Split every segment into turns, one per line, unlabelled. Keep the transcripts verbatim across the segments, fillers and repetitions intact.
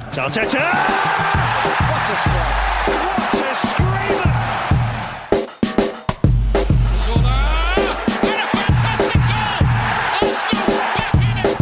Arteta! What a strike! What a screamer! Zola! And a fantastic goal! Arsenal back in it!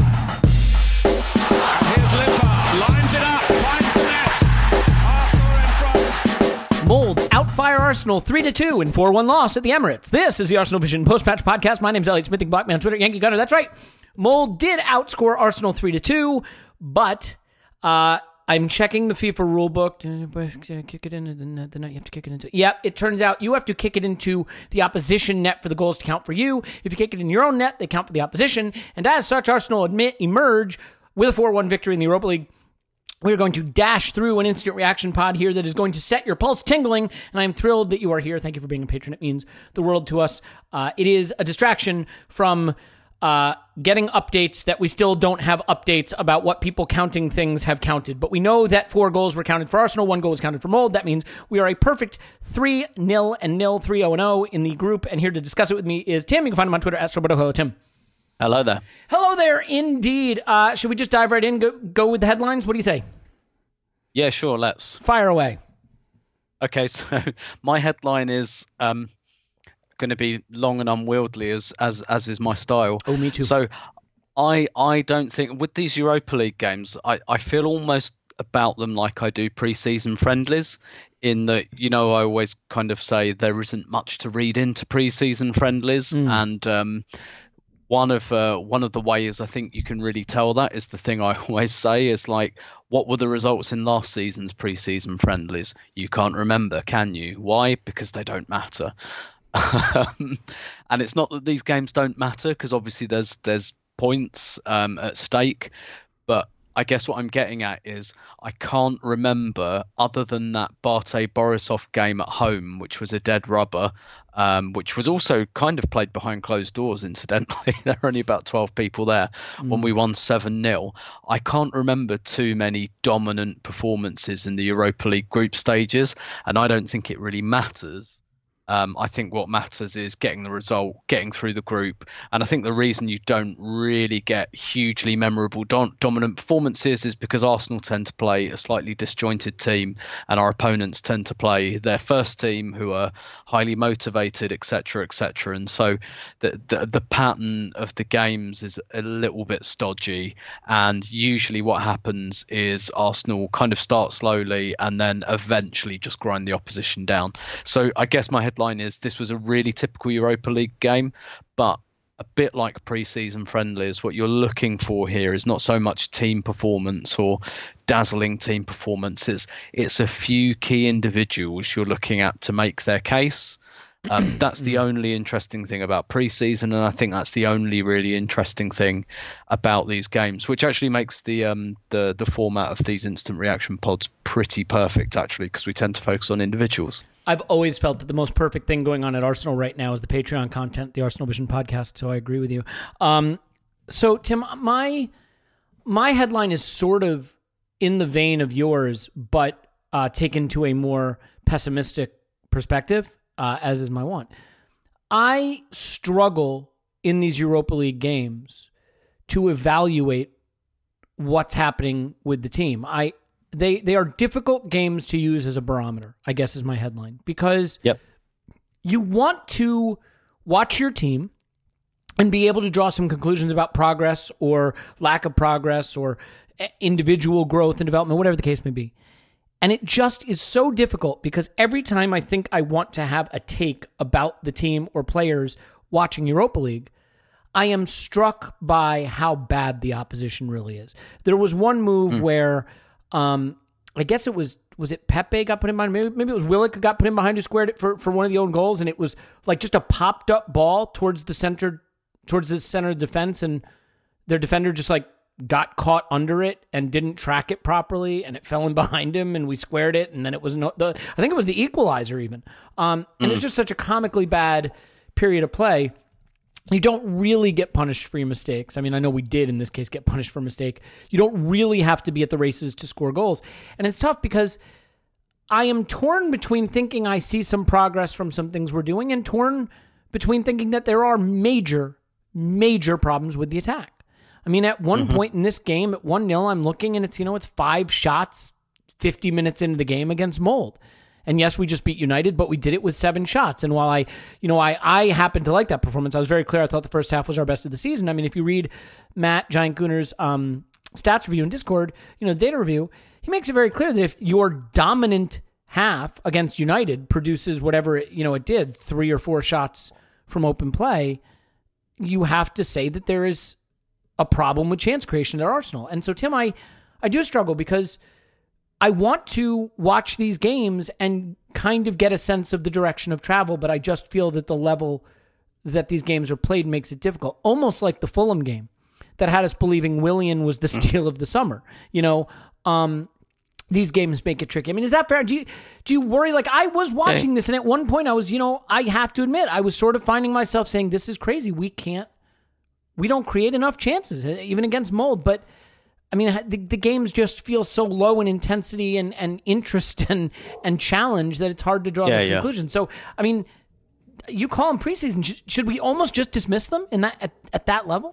And here's Limpar, lines it up, finds the net. Arsenal in front.
Mold outfire Arsenal three to two in four one loss at the Emirates. This is the Arsenal Vision Post-Match Podcast. My name's Elliot Smithing, Blackman on Twitter, Yankee Gunner. That's right. Mold did outscore Arsenal three to two, but uh, I'm checking the FIFA rulebook. Kick it into the net. The net. You have to kick it into. Yep. It turns out you have to kick it into the opposition net for the goals to count for you. If you kick it in your own net, they count for the opposition. And as such, Arsenal admit emerge with a four one victory in the Europa League. We're going to dash through an instant reaction pod here that is going to set your pulse tingling, and I'm thrilled that you are here. Thank you for being a patron. It means the world to us. Uh, it is a distraction from uh, getting updates that we still don't have updates about what people counting things have counted. But we know that four goals were counted for Arsenal, one goal was counted for Mold. That means we are a perfect three nil and nil, three oh and oh in the group, and here to discuss it with me is Tim. You can find him on Twitter, at Roberto. Hello, Tim.
Hello there.
Hello there, indeed. Uh, should we just dive right in, go, go with the headlines? What do you say?
Yeah, sure, let's.
Fire away.
Okay, so my headline is um, going to be long and unwieldy, as, as as is my style.
Oh, me too.
So I I don't think, with these Europa League games, I, I feel almost about them like I do pre-season friendlies, in that, you know, I always kind of say there isn't much to read into pre-season friendlies, mm. and um, one of uh, one of the ways I think you can really tell that is the thing I always say is, like, what were the results in last season's pre-season friendlies? You can't remember, can you? Why? Because they don't matter. And it's not that these games don't matter, because obviously there's there's points um, at stake, but I guess what I'm getting at is I can't remember, other than that Bate Borisov game at home, which was a dead rubber, um, which was also kind of played behind closed doors, incidentally. There were only about twelve people there mm. when we won seven nil. I can't remember too many dominant performances in the Europa League group stages, and I don't think it really matters. Um, I think what matters is getting the result, getting through the group. And I think the reason you don't really get hugely memorable dom- dominant performances is because Arsenal tend to play a slightly disjointed team, and our opponents tend to play their first team, who are highly motivated, et cetera, et cetera. And so the, the, the pattern of the games is a little bit stodgy. And usually what happens is Arsenal kind of start slowly and then eventually just grind the opposition down. So I guess my head line is this was a really typical Europa League game, but a bit like pre-season friendlies, what you're looking for here is not so much team performance or dazzling team performances. It's a few key individuals you're looking at to make their case. Um, that's the only interesting thing about pre-season, and I think that's the only really interesting thing about these games, which actually makes the um, the the format of these instant reaction pods pretty perfect, actually, because we tend to focus on individuals.
I've always felt that the most perfect thing going on at Arsenal right now is the Patreon content, the Arsenal Vision podcast, so I agree with you. Um, so, Tim, my my headline is sort of in the vein of yours, but uh, taken to a more pessimistic perspective. Uh, as is my want. I struggle in these Europa League games to evaluate what's happening with the team. I they they are difficult games to use as a barometer, I guess is my headline, because
yep.
you want to watch your team and be able to draw some conclusions about progress or lack of progress or individual growth and development, whatever the case may be. And it just is so difficult, because every time I think I want to have a take about the team or players watching Europa League, I am struck by how bad the opposition really is. There was one move mm. where, um, I guess it was, was it Pepe got put in behind? Maybe, maybe it was Willock who got put in behind, who squared it for, for one of the own goals. And it was like just a popped up ball towards the center, towards the center of defense. And their defender just like got caught under it and didn't track it properly, and it fell in behind him, and we squared it, and then it was no, the I think it was the equalizer even. Um, and mm. it's just such a comically bad period of play. You don't really get punished for your mistakes. I mean, I know we did in this case get punished for a mistake. You don't really have to be at the races to score goals. And it's tough because I am torn between thinking I see some progress from some things we're doing, and torn between thinking that there are major, major problems with the attack. I mean, at one
Mm-hmm.
point in this game, at one nil, I'm looking and it's, you know, it's five shots fifty minutes into the game against Mold. And yes, we just beat United, but we did it with seven shots. And while I, you know, I, I happen to like that performance, I was very clear. I thought the first half was our best of the season. I mean, if you read Matt Giant Gooner's um, stats review in Discord, you know, data review, he makes it very clear that if your dominant half against United produces whatever, it, you know, it did, three or four shots from open play, you have to say that there is a problem with chance creation at Arsenal. And so, Tim, I, I do struggle because I want to watch these games and kind of get a sense of the direction of travel, but I just feel that the level that these games are played makes it difficult. Almost like the Fulham game that had us believing Willian was the steal of the summer. You know, um, these games make it tricky. I mean, is that fair? Do you, do you worry? Like, I was watching this, and at one point I was, you know, I have to admit, I was sort of finding myself saying, this is crazy. We can't, we don't create enough chances, even against Mold. But I mean, the, the games just feel so low in intensity and, and interest and, and challenge that it's hard to draw
Yeah,
those
yeah.
conclusions. So, I mean, you call them preseason. Should, should we almost just dismiss them in that at, at that level?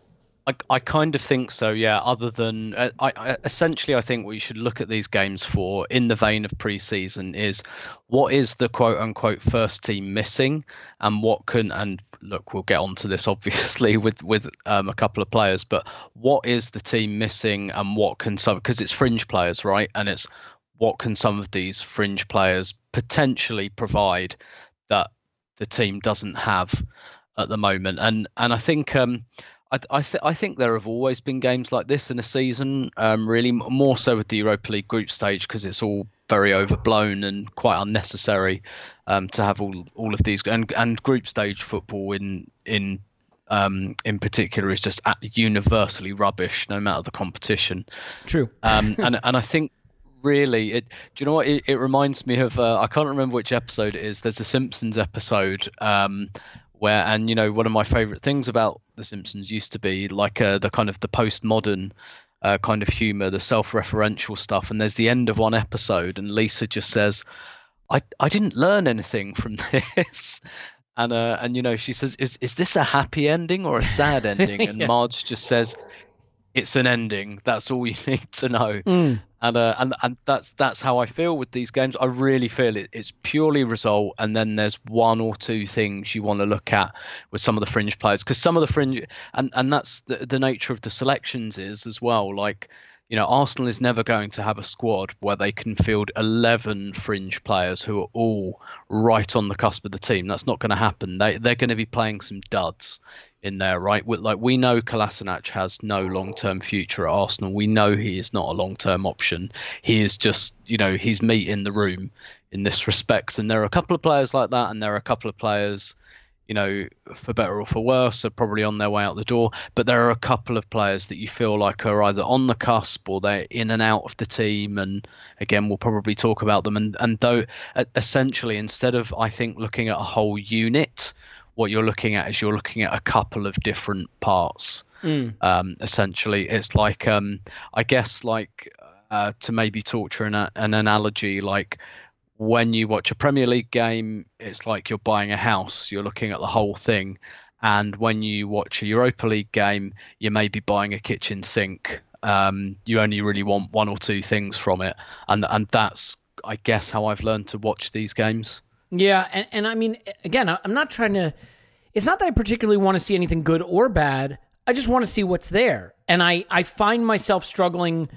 I, I kind of think so, yeah. Other than, uh, I, I essentially, I think what you should look at these games for, in the vein of preseason, is what is the quote unquote first team missing, and what can, and look, we'll get onto this obviously with with um, a couple of players, but what is the team missing, and what can some, because it's fringe players, right? And it's what can some of these fringe players potentially provide that the team doesn't have at the moment, and and I think. Um, I I, th- I think there have always been games like this in a season, um, really m- more so with the Europa League group stage, because it's all very overblown and quite unnecessary um, to have all all of these, and and group stage football in in um, in particular is just universally rubbish, no matter the competition.
True.
um, and and I think really it. Do you know what it, it reminds me of? Uh, I can't remember which episode it is. There's a Simpsons episode. Um, Where and you know one of my favorite things about The Simpsons used to be like uh, the kind of the postmodern uh, kind of humor, the self-referential stuff. And there's the end of one episode, and Lisa just says, "I I didn't learn anything from this," and uh, and you know she says, "Is is this a happy ending or a sad ending?" And
Yeah.
Marge just says, "It's an ending. That's all you need to know."
Mm.
And uh, and and that's that's how I feel with these games. I really feel it, it's purely result, and then there's one or two things you want to look at with some of the fringe players, because some of the fringe, and and that's the, the nature of the selections is as well. Like, you know, Arsenal is never going to have a squad where they can field eleven fringe players who are all right on the cusp of the team. That's not going to happen. They they're going to be playing some duds in there, right? With, like, we know Kolasinac has no long-term future at Arsenal. We know he is not a long-term option. He is just, you know, he's meat in the room in this respect. And there are a couple of players like that, and there are a couple of players, you know, for better or for worse, are probably on their way out the door. But there are a couple of players that you feel like are either on the cusp or they're in and out of the team. And again, we'll probably talk about them. And and though essentially, instead of, I think, looking at a whole unit, what you're looking at is you're looking at a couple of different parts.
Mm.
Um, essentially, it's like, um, I guess, like uh, to maybe torture an, an analogy, like when you watch a Premier League game, it's like you're buying a house. You're looking at the whole thing. And when you watch a Europa League game, you may be buying a kitchen sink. Um, you only really want one or two things from it. And and that's, I guess, how I've learned to watch these games.
Yeah, and, and I mean, again, I'm not trying to, it's not that I particularly want to see anything good or bad. I just want to see what's there. And I, I find myself struggling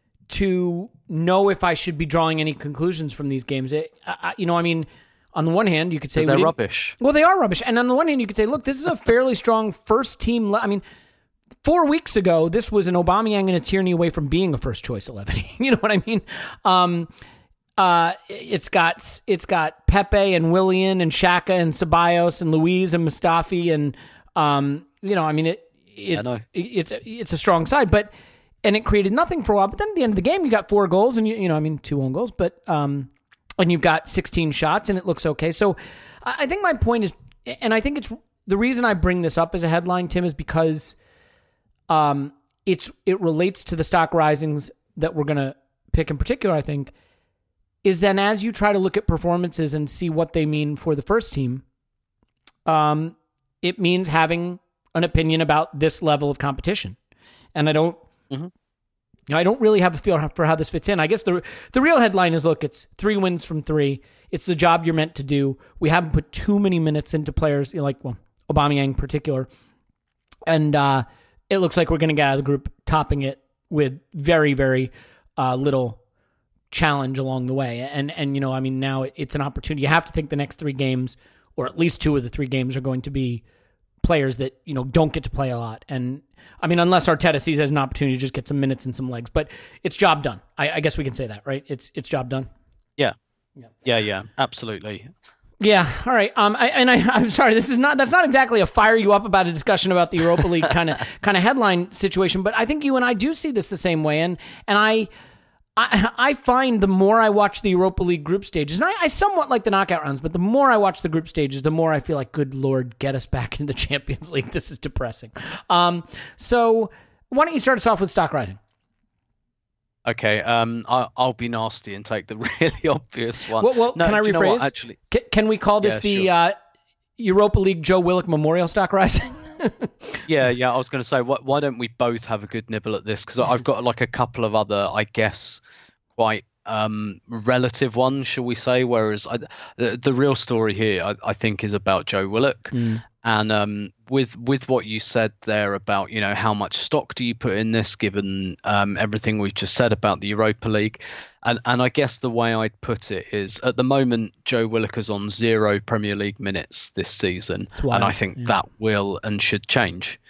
to know if I should be drawing any conclusions from these games. It, I, you know, I mean, on the one hand, you could say...
They're
we
rubbish.
Well, they are rubbish. And on the one hand, you could say, look, this is a fairly strong first team. Le- I mean, four weeks ago, this was an Aubameyang and a Tierney away from being a first choice eleven. You know what I mean? Um... Uh, it's got it's got Pepe and Willian and Xhaka and Ceballos and Luiz and Mustafi and um, you know, I mean it it,
know.
it it's it's a strong side, but and it created nothing for a while. But then at the end of the game, you got four goals and you you know, I mean two own goals, but um, and you've got sixteen shots and it looks okay. So I I think my point is, and I think it's the reason I bring this up as a headline, Tim, is because um, it's it relates to the stock risings that we're gonna pick in particular. I think. Is then as you try to look at performances and see what they mean for the first team, um, it means having an opinion about this level of competition. And I don't, mm-hmm. I don't really have a feel for how this fits in. I guess the the real headline is, look, it's three wins from three. It's the job you're meant to do. We haven't put too many minutes into players, you know, like, well, Aubameyang in particular. And uh, it looks like we're going to get out of the group topping it with very, very uh, little challenge along the way. And, and you know, I mean, now it's an opportunity. You have to think the next three games, or at least two of the three games, are going to be players that, you know, don't get to play a lot. And, I mean, unless Arteta sees it as an opportunity to just get some minutes and some legs. But it's job done. I, I guess we can say that, right? It's it's job done.
Yeah. Yeah, yeah, yeah, absolutely.
Yeah, all right. Um, I, and I, I'm sorry. This is not. That's not exactly a fire you up about a discussion about the Europa League kind of kind of headline situation. But I think you and I do see this the same way. And and I, I, I find the more I watch the Europa League group stages, and I, I somewhat like the knockout rounds, but the more I watch the group stages, the more I feel like, good Lord, get us back into the Champions League. This is depressing. Um, so why don't you start us off with stock rising?
Okay, um, I, I'll be nasty and take the really obvious one.
Well, well
no,
can I
rephrase? You know what, actually,
can, can we call this
yeah,
the
sure.
uh, Europa League Joe Willock Memorial stock rising?
yeah, yeah. I was going to say, why, why don't we both have a good nibble at this? Because I've got like a couple of other, I guess, quite um, relative ones, shall we say? Whereas I, the the real story here, I, I think, is about Joe Willock. Mm. And um, with with what you said there about, you know, how much stock do you put in this, given um, everything we've just said about the Europa League, and and I guess the way I'd put it is, at the moment, Joe Willock is on zero Premier League minutes this season, and I think yeah. that will and should change.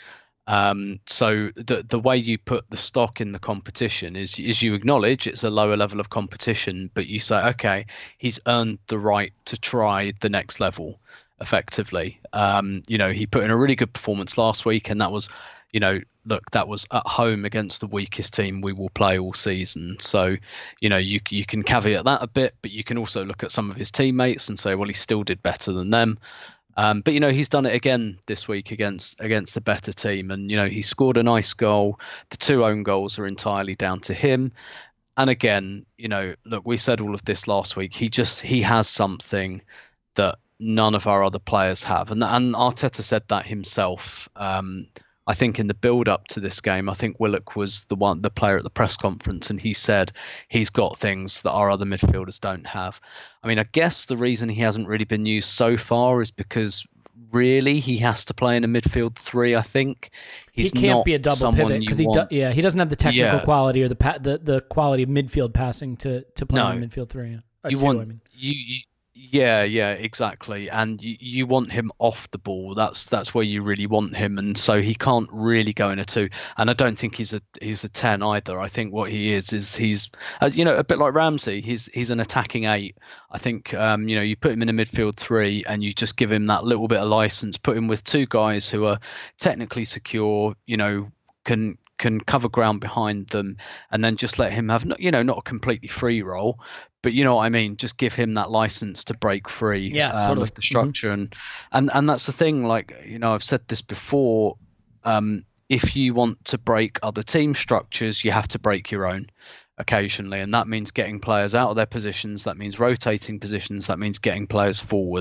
Um, so the the way you put the stock in the competition is is you acknowledge it's a lower level of competition, but you say, okay, he's earned the right to try the next level. Effectively, um, you know, he put in a really good performance last week, and that was, you know, look, that was at home against the weakest team we will play all season. So, you know, you you can caveat that a bit, but you can also look at some of his teammates and say, well, he still did better than them. Um, but you know, he's done it again this week against against a better team, and you know, he scored a nice goal. The two own goals are entirely down to him. And again, you know, look, we said all of this last week. He just he has something that none of our other players have, and and Arteta said that himself. Um, I think in the build-up to this game, I think Willock was the one, the player at the press conference, and he said he's got things that our other midfielders don't have. I mean, I guess the reason he hasn't really been used so far is because really he has to play in a midfield three. I think he's
he can't
not
be a double pivot because he do, yeah he doesn't have the technical
yeah.
quality or the pa- the the quality of midfield passing to to play
no.
in midfield three. Yeah.
You
two,
want
I mean.
you. you Yeah, yeah, exactly. And you, you want him off the ball. That's that's where you really want him, and so he can't really go in a two. And I don't think he's a he's a ten either. I think what he is is he's uh, you know, a bit like Ramsey. He's he's an attacking eight. I think um, you know, you put him in a midfield three, and you just give him that little bit of license. Put him with two guys who are technically secure. You know, can. can cover ground behind them, and then just let him have, you know, not a completely free role, but you know what I mean, just give him that license to break free
yeah,
um,
totally.
of the structure. Mm-hmm. and and and that's the thing, like, you know, I've said this before, um if you want to break other team structures, you have to break your own occasionally, and that means getting players out of their positions, that means rotating positions, that means getting players forward.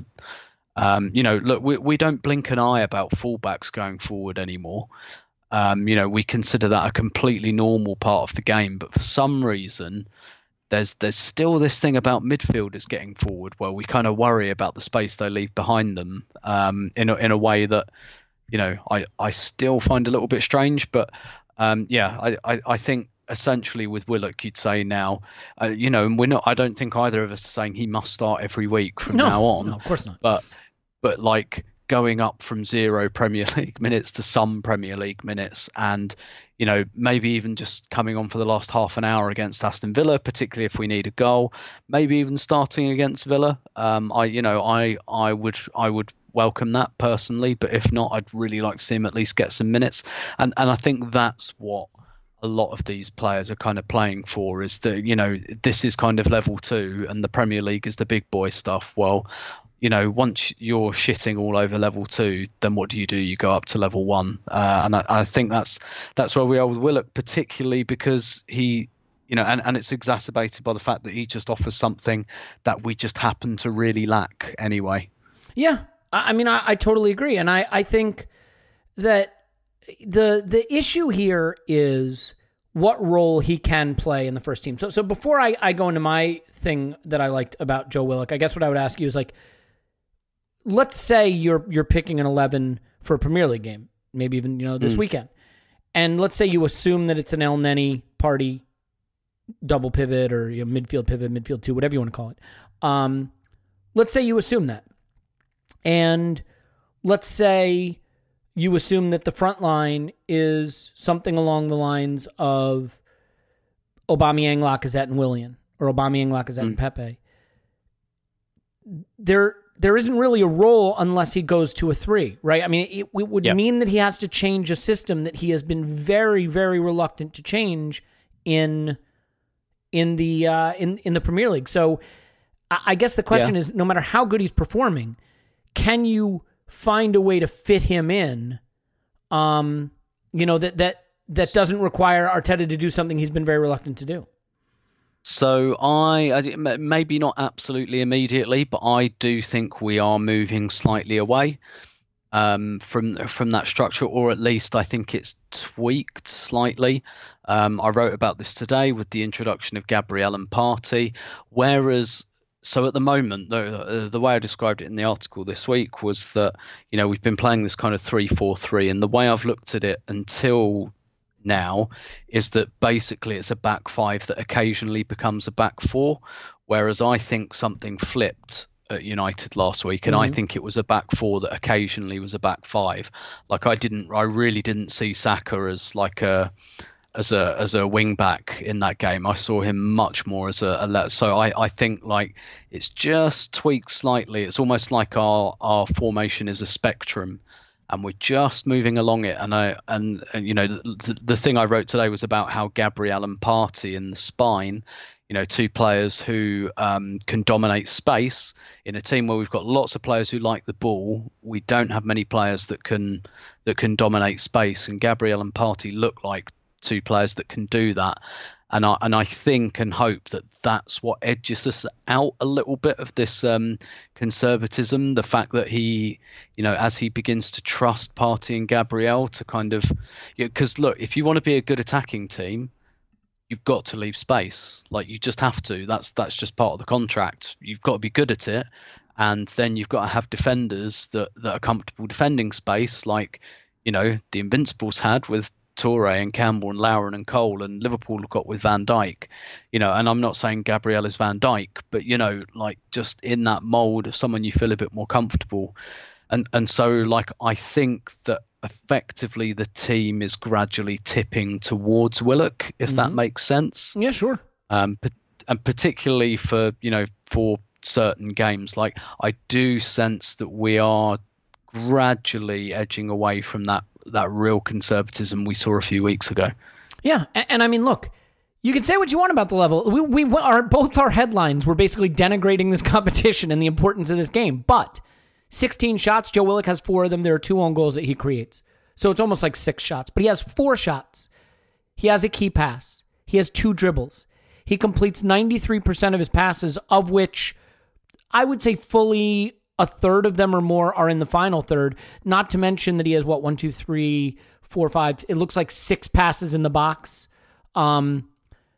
Um you know, look, we, we don't blink an eye about fullbacks going forward anymore. Um, you know, we consider that a completely normal part of the game, but for some reason, there's there's still this thing about midfielders getting forward where we kind of worry about the space they leave behind them um, in a, in a way that, you know, I, I still find a little bit strange. But um, yeah, I, I, I think essentially with Willock, you'd say now, uh, you know, and we're not. I don't think either of us are saying he must start every week from
no,
now on.
No, of course not.
But but like. Going up from zero Premier League minutes to some Premier League minutes, and you know, maybe even just coming on for the last half an hour against Aston Villa, particularly if we need a goal, maybe even starting against Villa. Um, I, you know, I, I would, I would welcome that personally, but if not, I'd really like to see him at least get some minutes, and and I think that's what a lot of these players are kind of playing for, is that, you know, this is kind of level two, and the Premier League is the big boy stuff. Well, you know, once you're shitting all over level two, then what do you do? You go up to level one. Uh, and I, I think that's that's where we are with Willock, particularly because he, you know, and, and it's exacerbated by the fact that he just offers something that we just happen to really lack anyway.
Yeah. I mean, I, I totally agree. And I, I think that the the issue here is what role he can play in the first team. So so before I, I go into my thing that I liked about Joe Willock, I guess what I would ask you is like, let's say you're you're picking an eleven for a Premier League game, maybe even, you know, this mm. weekend. And let's say you assume that it's an El Neni party double pivot or you know, midfield pivot, midfield two, whatever you want to call it. Um, let's say you assume that. And let's say you assume that the front line is something along the lines of Aubameyang, Lacazette, and Willian, or Aubameyang, Lacazette, mm. and Pepe. There, there isn't really a role unless he goes to a three, right? I mean, it, it would yep. mean that he has to change a system that he has been very, very reluctant to change in in the uh, in in the Premier League. So, I, I guess the question yeah. is, no matter how good he's performing, can you find a way to fit him in, um, you know, that that that doesn't require Arteta to do something he's been very reluctant to do?
So I, I maybe not absolutely immediately, but I do think we are moving slightly away um, from from that structure, or at least I think it's tweaked slightly. Um, I wrote about this today with the introduction of Gabriel and Partey, whereas. So at the moment, the, the way I described it in the article this week was that, you know, we've been playing this kind of three four three, and the way I've looked at it until now is that basically it's a back five that occasionally becomes a back four, whereas I think something flipped at United last week, and mm-hmm. I think it was a back four that occasionally was a back five. Like I didn't, I really didn't see Saka as like a as a as a wing back in that game. I saw him much more as a, a so I, I think like it's just tweaked slightly. It's almost like our our formation is a spectrum, and we're just moving along it. And I and, and you know the, the thing I wrote today was about how Gabriel and Partey in the spine, you know, two players who um, can dominate space in a team where we've got lots of players who like the ball. We don't have many players that can that can dominate space, and Gabriel and Partey look like two players that can do that, and I and I think and hope that that's what edges us out a little bit of this um, conservatism. The fact that he, you know, as he begins to trust Partey and Gabriel to kind of, because you know, look, if you want to be a good attacking team, you've got to leave space. Like you just have to. That's that's just part of the contract. You've got to be good at it, and then you've got to have defenders that that are comfortable defending space, like you know the Invincibles had with Toure and Campbell and Lauren and Cole, and Liverpool got with Van Dijk, you know, and I'm not saying Gabriel is Van Dijk, but you know, like just in that mold of someone you feel a bit more comfortable. And and so like I think that effectively the team is gradually tipping towards Willock, if mm-hmm. that makes sense.
Yeah, sure.
Um, and particularly for, you know, for certain games, like I do sense that we are gradually edging away from that that real conservatism we saw a few weeks ago.
Yeah, and, and I mean, look, you can say what you want about the level. We we are both our headlines were basically denigrating this competition and the importance of this game. But sixteen shots, Joe Willock has four of them. There are two own goals that he creates, so it's almost like six shots. But he has four shots. He has a key pass. He has two dribbles. He completes ninety-three percent of his passes, of which I would say fully a third of them or more are in the final third, not to mention that he has, what, one, two, three, four, five, it looks like six passes in the box. Um,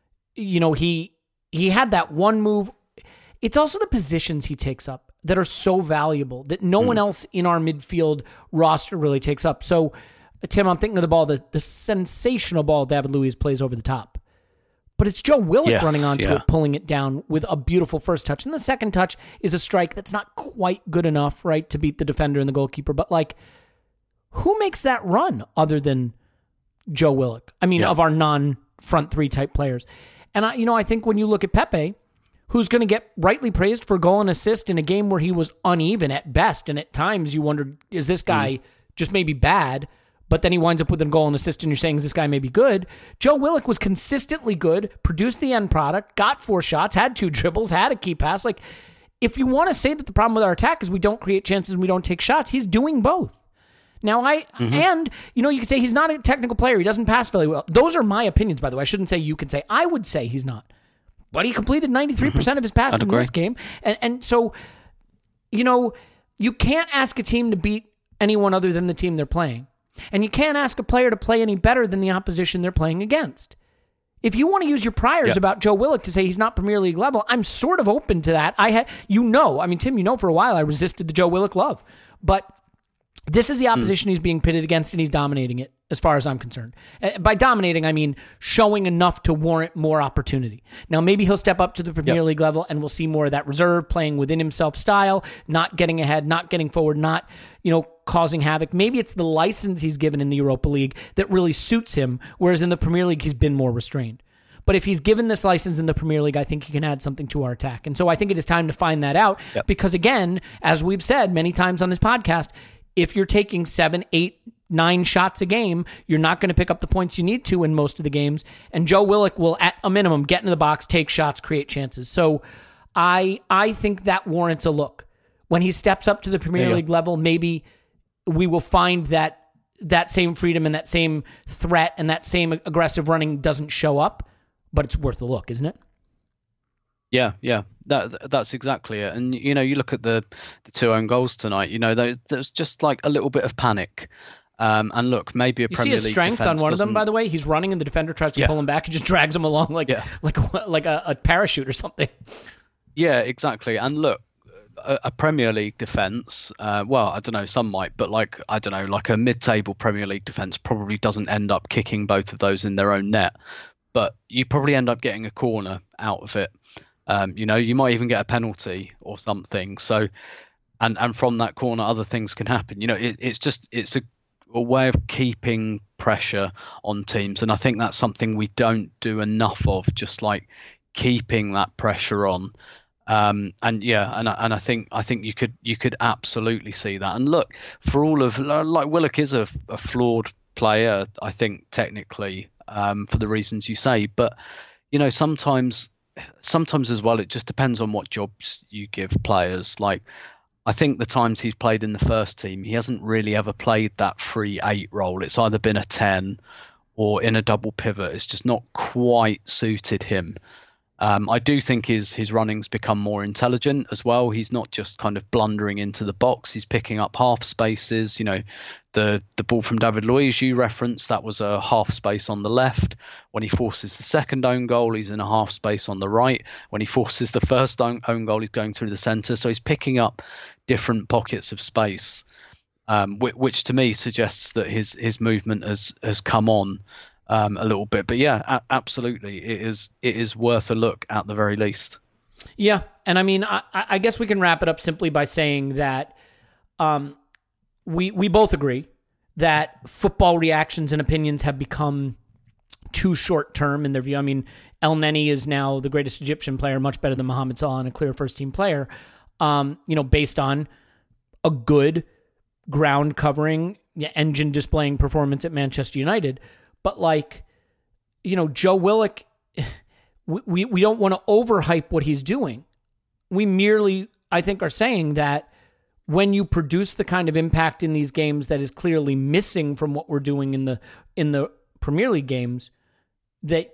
you know, he he had that one move. It's also the positions he takes up that are so valuable that no mm. one else in our midfield roster really takes up. So, Tim, I'm thinking of the ball, the, the sensational ball David Luiz plays over the top. But it's Joe Willock yes, running onto yeah. it, pulling it down with a beautiful first touch. And the second touch is a strike that's not quite good enough, right, to beat the defender and the goalkeeper. But, like, who makes that run other than Joe Willock? I mean, yeah. of our non-front three type players. And, I, you know, I think when you look at Pepe, who's going to get rightly praised for goal and assist in a game where he was uneven at best. And at times you wondered, is this guy mm. just maybe bad? But then he winds up with a goal and assist, and you're saying, is this guy may be good? Joe Willock was consistently good, produced the end product, got four shots, had two dribbles, had a key pass. Like, if you want to say that the problem with our attack is we don't create chances and we don't take shots, he's doing both. Now, I, mm-hmm. and, you know, you could say he's not a technical player. He doesn't pass very well. Those are my opinions, by the way. I shouldn't say you can say. I would say he's not. But he completed ninety-three percent mm-hmm. of his passes in this game. And, and so, you know, you can't ask a team to beat anyone other than the team they're playing. And you can't ask a player to play any better than the opposition they're playing against. If you want to use your priors
yeah.
about Joe Willock to say he's not Premier League level, I'm sort of open to that. I had, you know, I mean, Tim, you know, for a while I resisted the Joe Willock love, but this is the opposition mm. he's being pitted against, and he's dominating it as far as I'm concerned. By dominating, I mean showing enough to warrant more opportunity. Now, maybe he'll step up to the Premier yep. League level, and we'll see more of that reserve, playing within himself style, not getting ahead, not getting forward, not, you know, causing havoc. Maybe it's the license he's given in the Europa League that really suits him, whereas in the Premier League, he's been more restrained. But if he's given this license in the Premier League, I think he can add something to our attack. And so I think it is time to find that out yep. because, again, as we've said many times on this podcast, if you're taking seven, eight, nine shots a game, you're not going to pick up the points you need to in most of the games. And Joe Willock will, at a minimum, get into the box, take shots, create chances. So I I think that warrants a look. When he steps up to the Premier League level, maybe we will find that that same freedom and that same threat and that same aggressive running doesn't show up, but it's worth a look, isn't it?
Yeah, yeah, that that's exactly it. And you know, you look at the the two own goals tonight. You know, there, there's just like a little bit of panic. Um, and look, maybe a
you
Premier League
see his strength on one of them. By the way, he's running and the defender tries to
yeah.
pull him back and just drags him along like yeah. like like a, a parachute or something.
Yeah, exactly. And look, a, a Premier League defense. Uh, well, I don't know. Some might, but like I don't know, like a mid-table Premier League defense probably doesn't end up kicking both of those in their own net. But you probably end up getting a corner out of it. Um, you know, you might even get a penalty or something. So, and and from that corner, other things can happen. You know, it, it's just it's a, a way of keeping pressure on teams, and I think that's something we don't do enough of. Just like keeping that pressure on. Um, and yeah, and and I think I think you could you could absolutely see that. And look, for all of like Willock is a, a flawed player, I think technically, um, for the reasons you say, but you know, sometimes. Sometimes as well, it just depends on what jobs you give players. Like, I think the times he's played in the first team, he hasn't really ever played that three eight role. It's either been a ten or in a double pivot. It's just not quite suited him. Um, I do think his his running's become more intelligent as well. He's not just kind of blundering into the box. He's picking up half spaces. You know, the the ball from David Luiz you referenced, that was a half space on the left. When he forces the second own goal, he's in a half space on the right. When he forces the first own, own goal, he's going through the centre. So he's picking up different pockets of space, um, which, which to me suggests that his his movement has has come on. Um, a little bit, but yeah, a- absolutely, it is. It is worth a look at the very least.
Yeah, and I mean, I, I guess we can wrap it up simply by saying that um, we we both agree that football reactions and opinions have become too short term in their view. I mean, El Neni is now the greatest Egyptian player, much better than Mohamed Salah and a clear first team player. Um, you know, based on a good ground covering, engine displaying performance at Manchester United. But like, you know, Joe Willock, we, we, we don't want to overhype what he's doing. We merely, I think, are saying that when you produce the kind of impact in these games that is clearly missing from what we're doing in the in the Premier League games, that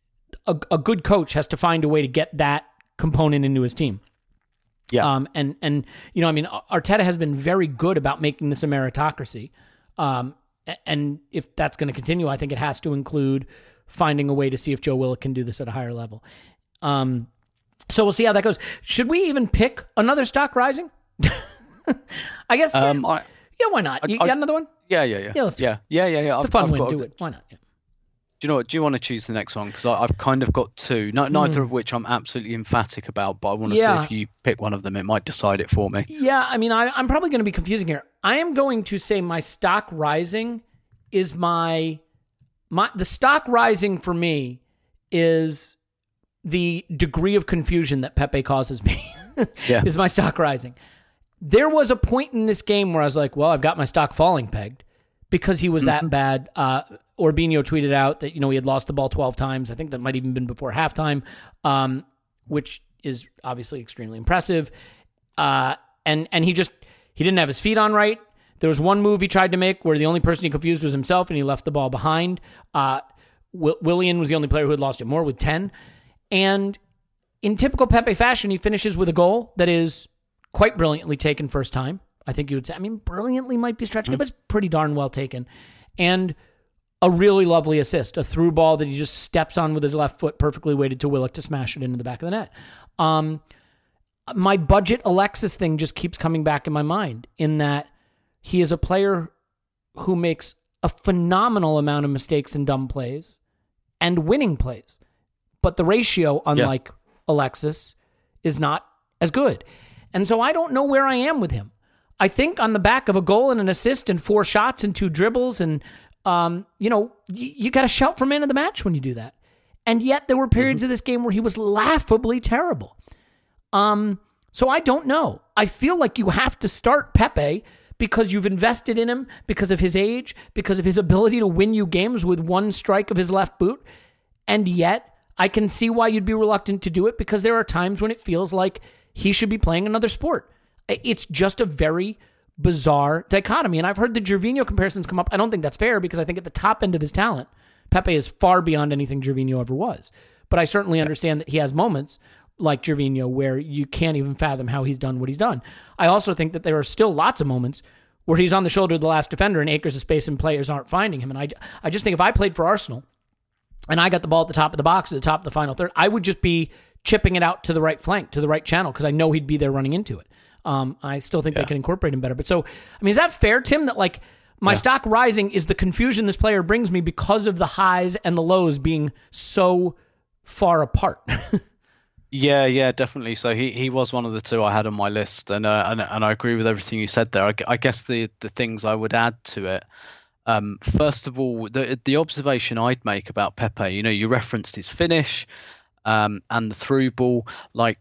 a, a good coach has to find a way to get that component into his team.
Yeah.
Um. And and you know, I mean, Arteta has been very good about making this a meritocracy. Um. And if that's going to continue, I think it has to include finding a way to see if Joe Willock can do this at a higher level. Um, so we'll see how that goes. Should we even pick another stock rising? I guess.
Um,
yeah,
I,
yeah, why not? You
I,
got another one?
Yeah, yeah, yeah.
Yeah, let's do
yeah,
it.
yeah, yeah, yeah.
It's
I've,
a fun
I've
win.
got
Do
a,
it. Why not? Yeah.
Do you know what? Do you want to choose the next one? Because I've kind of got two, no, neither of which I'm absolutely emphatic about, but I want to
Yeah.
see if you pick one of them. It might decide it for me.
Yeah, I mean, I, I'm probably going to be confusing here. I am going to say my stock rising is my my the stock rising for me is the degree of confusion that Pepe causes me.
Yeah.
Is my stock rising. There was a point in this game where I was like, well, I've got my stock falling pegged because he was
Mm-hmm.
that bad. Uh, Orbinho tweeted out that, you know, he had lost the ball twelve times. I think that might even been before halftime, um, which is obviously extremely impressive. Uh, and and he just, he didn't have his feet on right. There was one move he tried to make where the only person he confused was himself, and he left the ball behind. Uh, Will- Willian was the only player who had lost it more with ten. And in typical Pepe fashion, he finishes with a goal that is quite brilliantly taken first time. I I think you would say. I mean, brilliantly might be stretching it, but it's pretty darn well taken. And a really lovely assist, a through ball that he just steps on with his left foot, perfectly weighted to Willock to smash it into the back of the net. Um, my budget Alexis thing just keeps coming back in my mind, in that he is a player who makes a phenomenal amount of mistakes and dumb plays and winning plays. But the ratio, unlike yeah. Alexis, is not as good. And so I don't know where I am with him. I think on the back of a goal and an assist and four shots and two dribbles and, um, you know, y- you got to shout for man of the match when you do that. And yet there were periods mm-hmm. of this game where he was laughably terrible. Um, so I don't know. I feel like you have to start Pepe because you've invested in him, because of his age, because of his ability to win you games with one strike of his left boot. And yet I can see why you'd be reluctant to do it, because there are times when it feels like he should be playing another sport. It's just a very bizarre dichotomy. And I've heard the Gervinho comparisons come up. I don't think that's fair, because I think at the top end of his talent, Pepe is far beyond anything Gervinho ever was. But I certainly understand that he has moments like Gervinho where you can't even fathom how he's done what he's done. I also think that there are still lots of moments where he's on the shoulder of the last defender and acres of space and players aren't finding him. And I, I just think if I played for Arsenal and I got the ball at the top of the box at the top of the final third, I would just be chipping it out to the right flank, to the right channel, because I know he'd be there running into it. Um, I still think yeah. they can incorporate him better. But so, I mean, is that fair, Tim, that like my yeah. stock rising is the confusion this player brings me because of the highs and the lows being so far apart?
Yeah, yeah, definitely. So he, he was one of the two I had on my list, and uh, and and I agree with everything you said there. I, I guess the the things I would add to it, um, first of all, the the observation I'd make about Pepe, you know, you referenced his finish, um, and the through ball, like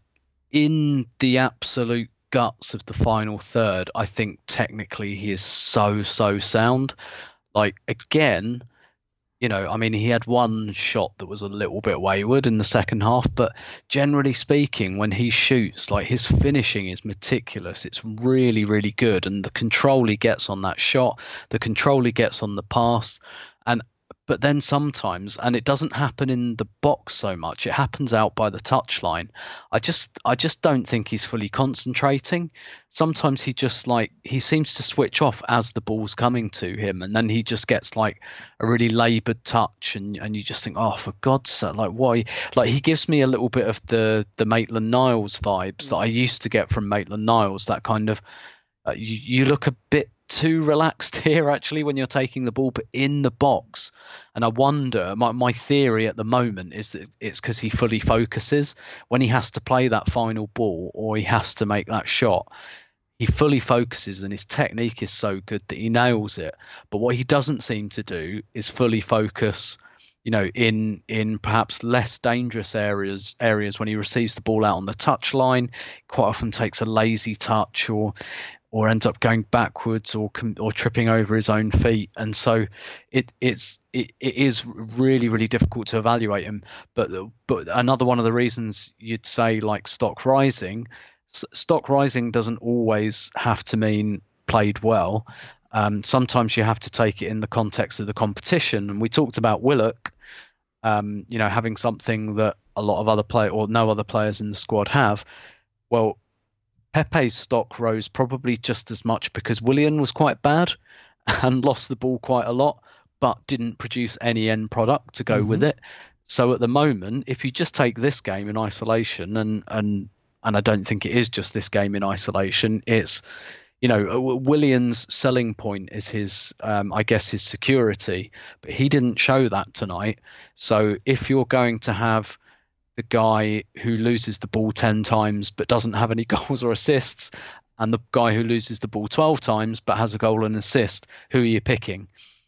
in the absolute guts of the final third, I think technically he is so so sound. Like again, you know, I mean, he had one shot that was a little bit wayward in the second half, but generally speaking, when he shoots, like his finishing is meticulous. It's really, really good. And the control he gets on that shot, the control he gets on the pass, and but then sometimes, and it doesn't happen in the box so much, it happens out by the touchline. I just I just don't think he's fully concentrating. Sometimes he just like he seems to switch off as the ball's coming to him, and then he just gets like a really laboured touch, and, and you just think, oh, for God's sake, like why? Like he gives me a little bit of the the Maitland-Niles vibes that I used to get from Maitland-Niles. That kind of uh, you you look a bit too relaxed here actually when you're taking the ball, but in the box. And I wonder, my, my theory at the moment is that it's because he fully focuses when he has to play that final ball or he has to make that shot. He fully focuses and his technique is so good that he nails it. But what he doesn't seem to do is fully focus, you know, in in perhaps less dangerous areas areas when he receives the ball out on the touchline. Quite often takes a lazy touch or or ends up going backwards or or tripping over his own feet, and so it it's it, it is really really difficult to evaluate him. But but another one of the reasons you'd say like stock rising, stock rising doesn't always have to mean played well. Um, sometimes you have to take it in the context of the competition, and we talked about Willock, um, you know, having something that a lot of other play or no other players in the squad have. Well, Pepe's stock rose probably just as much because Willian was quite bad and lost the ball quite a lot, but didn't produce any end product to go mm-hmm. with it. So at the moment, if you just take this game in isolation, and and and I don't think it is just this game in isolation, it's, you know, Willian's selling point is his, um, I guess, his security, but he didn't show that tonight. So if you're going to have the guy who loses the ball ten times but doesn't have any goals or assists, and the guy who loses the ball twelve times but has a goal and assist, who are you picking?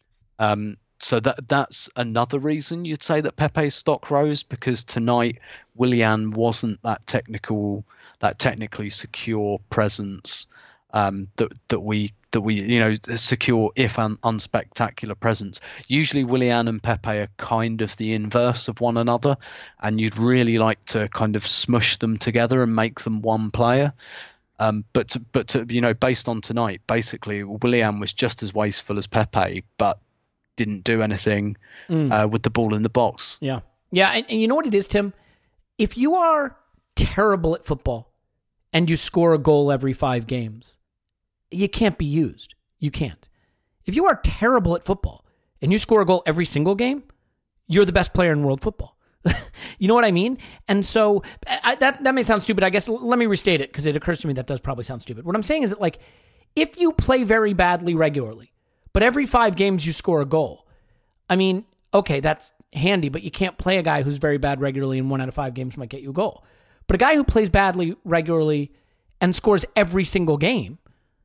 Um, so that that's another reason you'd say that Pepe's stock rose, because tonight Willian wasn't that technical, that technically secure presence um, that that we that we you know secure if un, unspectacular presence. Usually Willian and Pepe are kind of the inverse of one another, and you'd really like to kind of smush them together and make them one player. Um, but to, but to, you know, based on tonight, basically Willian was just as wasteful as Pepe, but didn't do anything mm. uh, with the ball in the box.
Yeah, yeah, and, and you know what it is, Tim? If you are terrible at football and you score a goal every five games, you can't be used. You can't. If you are terrible at football and you score a goal every single game, you're the best player in world football. You know what I mean? And so I, that that may sound stupid. I guess let me restate it because it occurs to me that does probably sound stupid. What I'm saying is that, like, if you play very badly regularly, but every five games you score a goal, I mean, okay, that's handy, but you can't play a guy who's very bad regularly and one out of five games might get you a goal. But a guy who plays badly regularly and scores every single game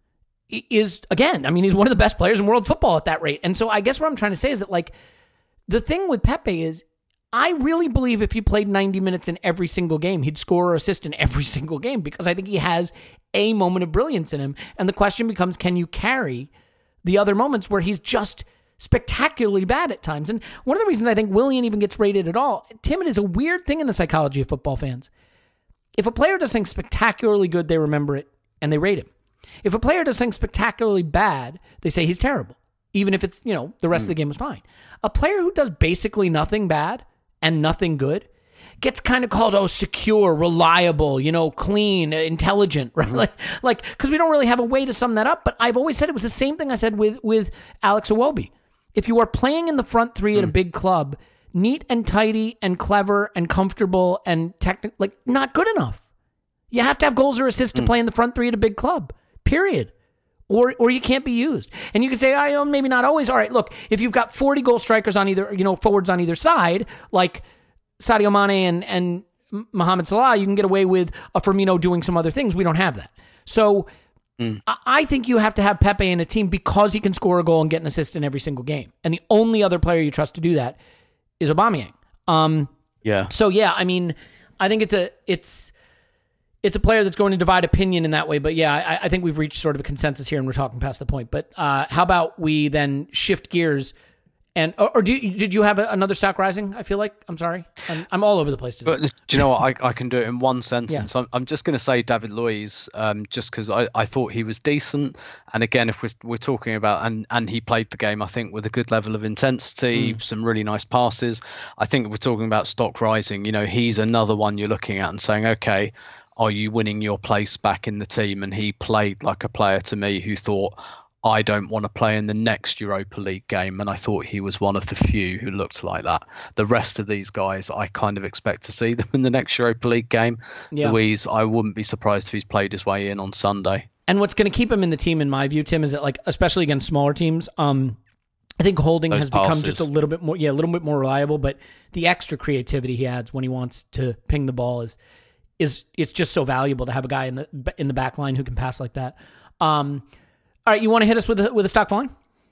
is, again, I mean, he's one of the best players in world football at that rate. And so I guess what I'm trying to say is that, like, the thing with Pepe is, I really believe if he played ninety minutes in every single game, he'd score or assist in every single game because I think he has a moment of brilliance in him. And the question becomes, can you carry the other moments where he's just spectacularly bad at times? And one of the reasons I think Willian even gets rated at all, Tim, it is a weird thing in the psychology of football fans. If a player does something spectacularly good, they remember it and they rate him. If a player does something spectacularly bad, they say he's terrible, even if it's, you know, the rest mm. of the game was fine. A player who does basically nothing bad and nothing good gets kind of called, oh, secure, reliable, you know, clean, intelligent, right? Mm-hmm. Like, like, because we don't really have a way to sum that up. But I've always said it was the same thing I said with, with Alex Iwobi. If you are playing in the front three mm. at a big club, neat and tidy and clever and comfortable and technical, like, not good enough. You have to have goals or assists mm. to play in the front three at a big club, period. Or or you can't be used. And you can say, oh, maybe not always. All right, look, if you've got forty goal strikers on either, you know, forwards on either side, like Sadio Mane and, and Mohamed Salah, you can get away with a Firmino doing some other things. We don't have that. So mm. I, I think you have to have Pepe in a team because he can score a goal and get an assist in every single game. And the only other player you trust to do that is Aubameyang. Um,
yeah.
So, yeah, I mean, I think it's a it's... It's a player that's going to divide opinion in that way. But yeah, I, I think we've reached sort of a consensus here and we're talking past the point. But uh, how about we then shift gears and, or, or do you, did you have another stock rising? I feel like, I'm sorry. I'm, I'm all over the place today.
But do you know what? I, I can do it in one sentence.
Yeah.
I'm, I'm just going to say David Luiz, um, just because I, I thought he was decent. And again, if we're, we're talking about, and, and he played the game, I think, with a good level of intensity, mm. some really nice passes. I think we're talking about stock rising. You know, he's another one you're looking at and saying, okay, are you winning your place back in the team? And he played like a player to me who thought, I don't want to play in the next Europa League game. And I thought he was one of the few who looked like that. The rest of these guys, I kind of expect to see them in the next Europa League game. Yeah. Luiz, I wouldn't be surprised if he's played his way in on Sunday.
And what's going to keep him in the team, in my view, Tim, is that, like, especially against smaller teams, um, I think Holding Those has passes. become just a little bit more, yeah, a little bit more reliable. But the extra creativity he adds when he wants to ping the ball is is it's just so valuable to have a guy in the in the back line who can pass like that. Um, all right, you want to hit us with a, with a stock falling?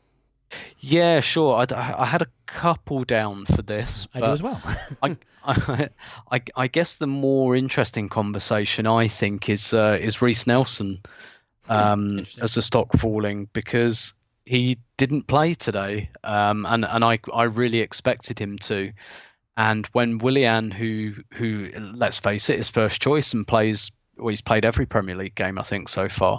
Yeah, sure. I, I had a couple down for this.
I do as well.
I, I, I I guess the more interesting conversation, I think, is uh, is Reece Nelson um, as a stock falling, because he didn't play today, um, and and I I really expected him to. And when Willian, who, who let's face it, is first choice and plays, well, he's played every Premier League game, I think, so far.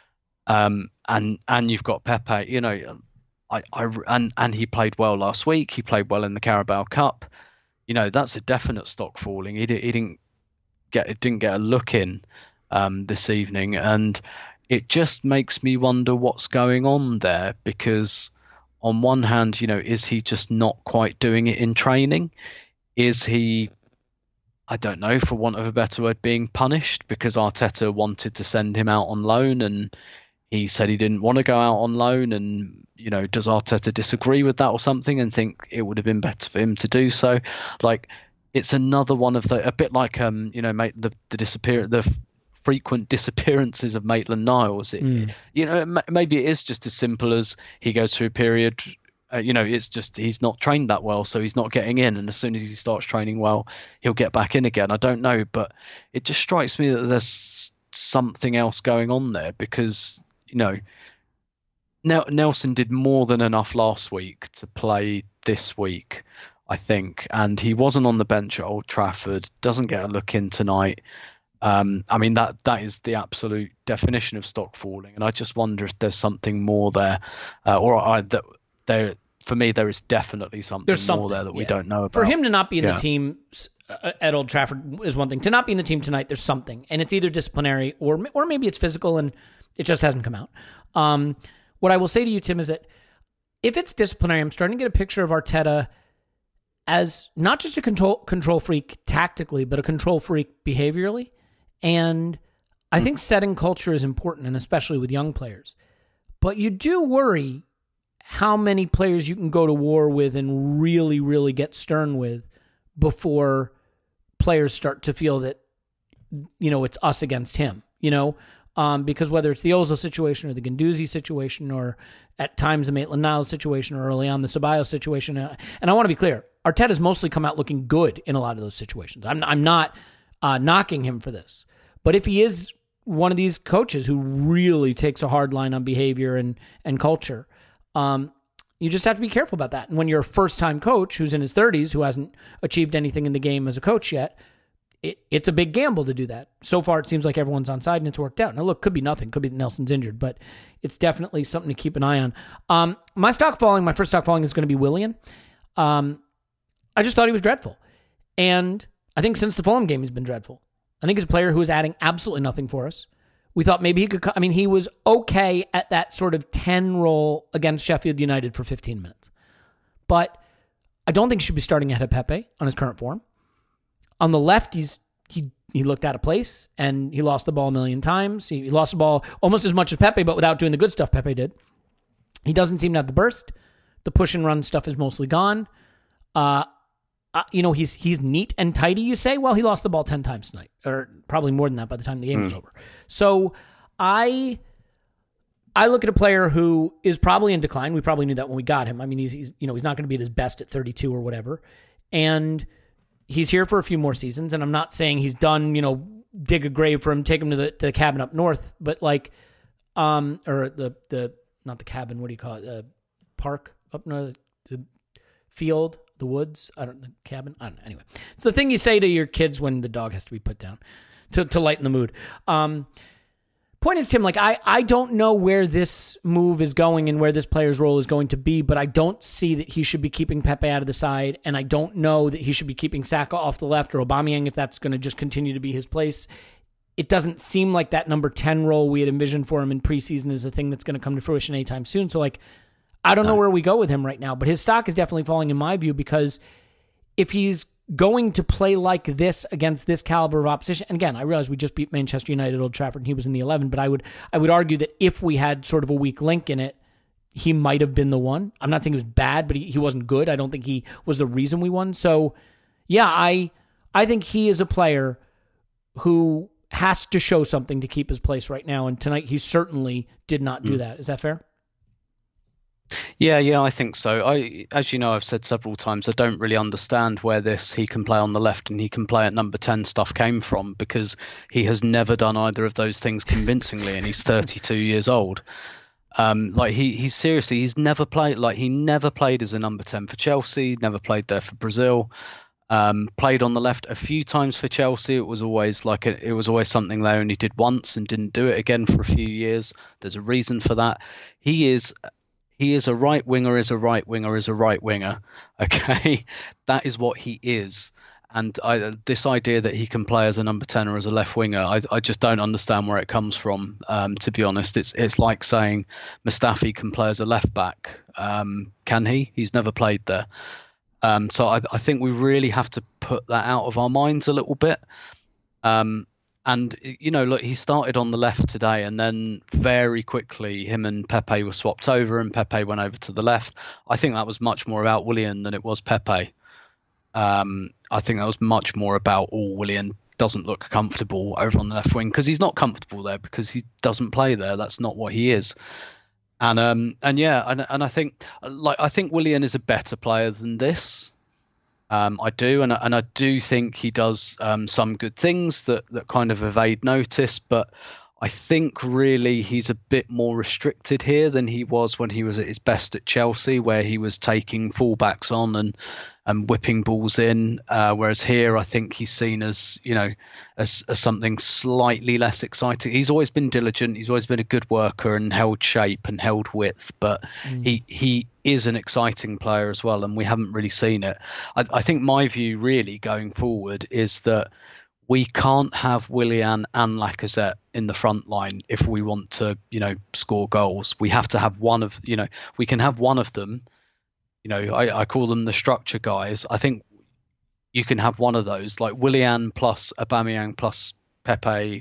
Um, and and you've got Pepe, you know, I, I and and he played well last week. He played well in the Carabao Cup. You know, that's a definite stock falling. He, he didn't get didn't get a look in um, this evening, and it just makes me wonder what's going on there, because on one hand, you know, is he just not quite doing it in training? Is he, I don't know, for want of a better word, being punished because Arteta wanted to send him out on loan and he said he didn't want to go out on loan? And, you know, does Arteta disagree with that or something and think it would have been better for him to do so? Like, it's another one of the, a bit like, um, you know, mate, the, the disappear, the frequent disappearances of Maitland-Niles. It, mm. You know, maybe it is just as simple as he goes through a period. Uh, you know, it's just he's not trained that well, so he's not getting in. And as soon as he starts training well, he'll get back in again. I don't know, but it just strikes me that there's something else going on there, because, you know, Nelson did more than enough last week to play this week, I think. And he wasn't on the bench at Old Trafford, doesn't get a look in tonight. Um, I mean, that that is the absolute definition of stock falling. And I just wonder if there's something more there, uh, or I, that there. For me, there is definitely something,
There's something
more there that we
yeah.
don't know about.
For him to not be in
yeah.
the team, uh, at Old Trafford is one thing. To not be in the team tonight, there's something, and it's either disciplinary or or maybe it's physical, and it just hasn't come out. Um, what I will say to you, Tim, is that if it's disciplinary, I'm starting to get a picture of Arteta as not just a control control freak tactically, but a control freak behaviorally. And I think setting culture is important, and especially with young players. But you do worry how many players you can go to war with and really, really get stern with before players start to feel that, you know, it's us against him, you know, um, because whether it's the Ozil situation or the Guendouzi situation or at times the Maitland-Niles situation or early on the Ceballos situation. And I want to be clear, Arteta's mostly come out looking good in a lot of those situations. I'm, I'm not uh, knocking him for this. But if he is one of these coaches who really takes a hard line on behavior and, and culture, um, you just have to be careful about that. And when you're a first-time coach who's in his thirties, who hasn't achieved anything in the game as a coach yet, it, it's a big gamble to do that. So far, it seems like everyone's on side and it's worked out. Now, look, could be nothing. Could be that Nelson's injured, but it's definitely something to keep an eye on. Um, my stock falling, my first stock falling is going to be Willian. Um, I just thought he was dreadful. And I think since the Fulham game, he's been dreadful. I think he's a player who is adding absolutely nothing for us. We thought maybe he could, I mean, he was okay at that sort of ten role against Sheffield United for fifteen minutes. But I don't think he should be starting ahead of Pepe on his current form. On the left, he's he he looked out of place and he lost the ball a million times. He, he lost the ball almost as much as Pepe, but without doing the good stuff Pepe did. He doesn't seem to have the burst. The push and run stuff is mostly gone. Uh, Uh, you know, he's he's neat and tidy, you say? Well, he lost the ball ten times tonight, or probably more than that by the time the game mm. was over. So I I look at a player who is probably in decline. We probably knew that when we got him. I mean, he's, he's you know, he's not going to be at his best at thirty-two or whatever. And he's here for a few more seasons, and I'm not saying he's done, you know, dig a grave for him, take him to the, to the cabin up north, but like, um, or the, the not the cabin, what do you call it? The park up north, the field. The woods, I don't know, cabin, I don't know. Anyway, it's the thing you say to your kids when the dog has to be put down to, to lighten the mood. Um, point is, Tim, like I, I don't know where this move is going and where this player's role is going to be, but I don't see that he should be keeping Pepe out of the side, and I don't know that he should be keeping Saka off the left or Aubameyang if that's going to just continue to be his place. It doesn't seem like that number ten role we had envisioned for him in preseason is a thing that's going to come to fruition anytime soon. So like, I don't know where we go with him right now, but his stock is definitely falling in my view because if he's going to play like this against this caliber of opposition, and again, I realize we just beat Manchester United at Old Trafford and he was in the eleven, but I would I would argue that if we had sort of a weak link in it, he might have been the one. I'm not saying he was bad, but he, he wasn't good. I don't think he was the reason we won. So, yeah, I I think he is a player who has to show something to keep his place right now, and tonight he certainly did not do mm. that. Is that fair?
Yeah, yeah, I think so. I, as you know, I've said several times, I don't really understand where this he can play on the left and he can play at number ten stuff came from, because he has never done either of those things convincingly, and he's thirty-two years old. Um, like he, he's seriously, he's never played, like he never played as a number ten for Chelsea, never played there for Brazil. Um, played on the left a few times for Chelsea. It was always like a, it was always something they only did once and didn't do it again for a few years. There's a reason for that. He is. He is a right winger, is a right winger, is a right winger. Okay, that is what he is. And I, this idea that he can play as a number ten or as a left winger, I, I just don't understand where it comes from. Um, to be honest, it's it's like saying Mustafi can play as a left back. Um, can he? He's never played there. Um, so I, I think we really have to put that out of our minds a little bit. Um, And, you know, look, he started on the left today, and then very quickly him and Pepe were swapped over and Pepe went over to the left. I think that was much more about Willian than it was Pepe. Um, I think that was much more about, oh, Willian doesn't look comfortable over on the left wing, because he's not comfortable there because he doesn't play there. That's not what he is. And, um, and yeah, and, and I think, like, I think Willian is a better player than this. Um, I do, and, and I do think he does um, some good things that, that kind of evade notice, but I think really he's a bit more restricted here than he was when he was at his best at Chelsea, where he was taking fullbacks on and and whipping balls in. Uh, whereas here, I think he's seen as, you know, as, as something slightly less exciting. He's always been diligent. He's always been a good worker and held shape and held width. But mm. he he is an exciting player as well, and we haven't really seen it. I, I think my view really going forward is that we can't have Willian and Lacazette in the front line if we want to, you know, score goals. We have to have one of, you know, we can have one of them. You know, I, I call them the structure guys. I think you can have one of those, like Willian plus Aubameyang plus Pepe.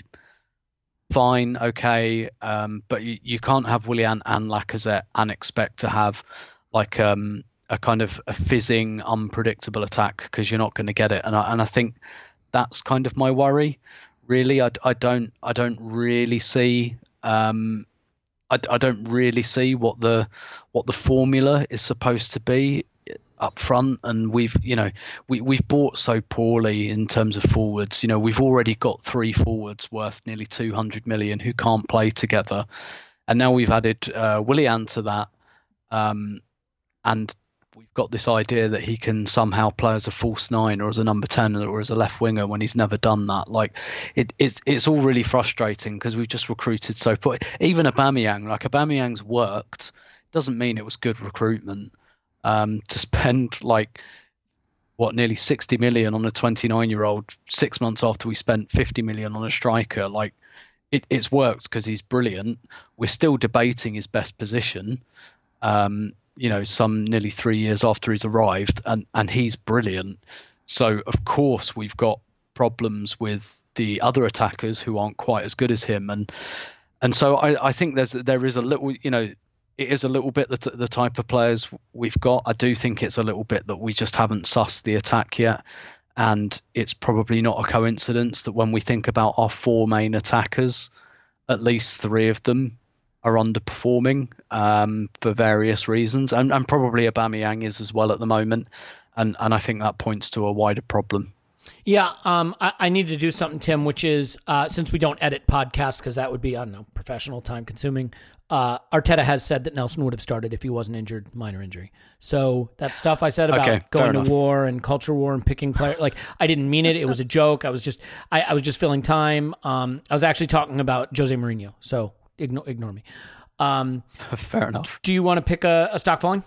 Fine, okay, um, but you, you can't have Willian and Lacazette and expect to have like um, a kind of a fizzing, unpredictable attack, because you're not going to get it. And I, and I think that's kind of my worry, really. I, I don't I don't really see um, I, I don't really see what the what the formula is supposed to be up front. And we've you know we we've bought so poorly in terms of forwards. You know, we've already got three forwards worth nearly two hundred million who can't play together, and now we've added uh, Willian to that, um, and we've got this idea that he can somehow play as a false nine or as a number ten or as a left winger when he's never done that. Like it, it's it's all really frustrating because we've just recruited so poor. Even Aubameyang, like Aubameyang's worked, doesn't mean it was good recruitment. Um, to spend like what nearly sixty million on a twenty-nine year old six months after we spent fifty million on a striker, like it, it's worked because he's brilliant. We're still debating his best position. Um, you know, some nearly three years after he's arrived, and, and he's brilliant. So, of course, we've got problems with the other attackers who aren't quite as good as him. And and so I, I think there's there is a little, you know, it is a little bit the, the type of players we've got. I do think it's a little bit that we just haven't sussed the attack yet. And it's probably not a coincidence that when we think about our four main attackers, at least three of them are underperforming um, for various reasons, and, and probably Aubameyang is as well at the moment, and and I think that points to a wider problem.
Yeah, um, I, I need to do something, Tim, which is uh, since we don't edit podcasts because that would be, I don't know, professional, time consuming. Uh, Arteta has said that Nelson would have started if he wasn't injured, minor injury. So that stuff I said about
okay,
going to
enough.
war and culture war and picking players, like I didn't mean it. It was a joke. I was just I, I was just filling time. Um, I was actually talking about Jose Mourinho. So. Ignore, ignore me. Um,
Fair enough.
Do you want to pick a, a stock falling?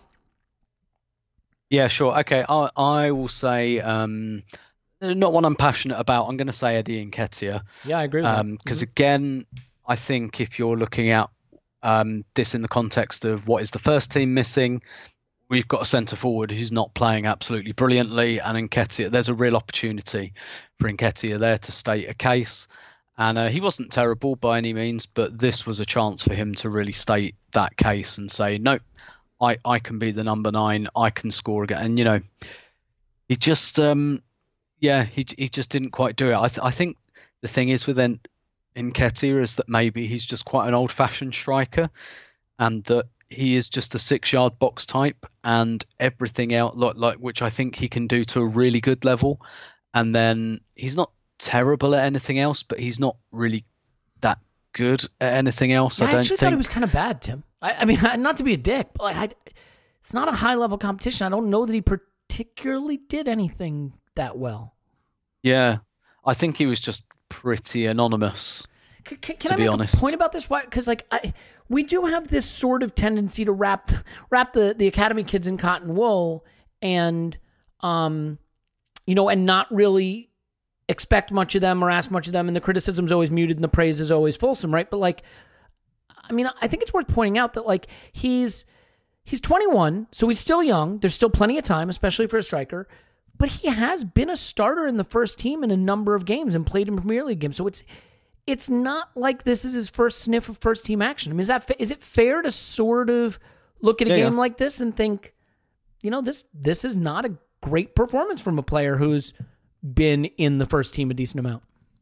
Yeah, sure. Okay, I, I will say um, not one I'm passionate about. I'm going to say Eddie Nketiah.
Yeah, I agree with
um,
that.
Because
mm-hmm.
again, I think if you're looking at um, this in the context of what is the first team missing, we've got a centre forward who's not playing absolutely brilliantly, and Nketiah, there's a real opportunity for Nketiah there to state a case. And uh, he wasn't terrible by any means, but this was a chance for him to really state that case and say, no, I, I can be the number nine. I can score again. And, you know, he just, um, yeah, he he just didn't quite do it. I, th- I think the thing is with Nketiah is that maybe he's just quite an old-fashioned striker, and that he is just a six-yard box type, and everything else, like, like which I think he can do to a really good level. And then he's not terrible at anything else, but he's not really that good at anything else.
Yeah,
I don't
I actually
think.
thought he was kind of bad, Tim. I, I mean, not to be a dick, but like, I, it's not a high level competition. I don't know that he particularly did anything that well.
Yeah, I think he was just pretty anonymous.
Can, can,
to
can I
be
make
honest.
a point about this? Why? Because like I, we do have this sort of tendency to wrap wrap the, the academy kids in cotton wool, and um, you know, and not really expect much of them or ask much of them, and the criticism's always muted and the praise is always fulsome, right? But like, I mean, I think it's worth pointing out that like he's he's twenty-one, so he's still young. There's still plenty of time, especially for a striker. But he has been a starter in the first team in a number of games and played in Premier League games. So it's it's not like this is his first sniff of first team action. I mean, is that fa- is it fair to sort of look at a
yeah,
game
yeah.
like this and think, you know, this this is not a great performance from a player who's been in the first team a decent amount?